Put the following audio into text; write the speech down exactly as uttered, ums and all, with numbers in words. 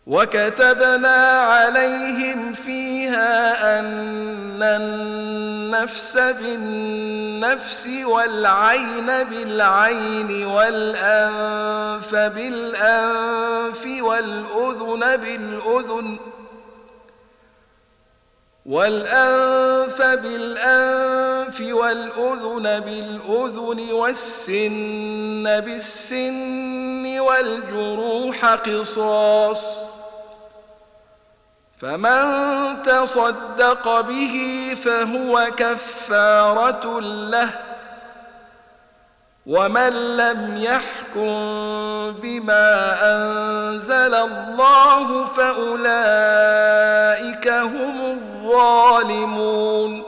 وكتبنا عليهم فيها أن النفس بالنفس والعين بالعين والأنف بالأنف والأذن بالأذن والأنف بالأنف والأذن بالأذن والسن بالسن والجروح قصاص، فمن تصدق به فهو كفارة له، ومن لم يحكم بما أنزل الله فأولئك هم الظالمون.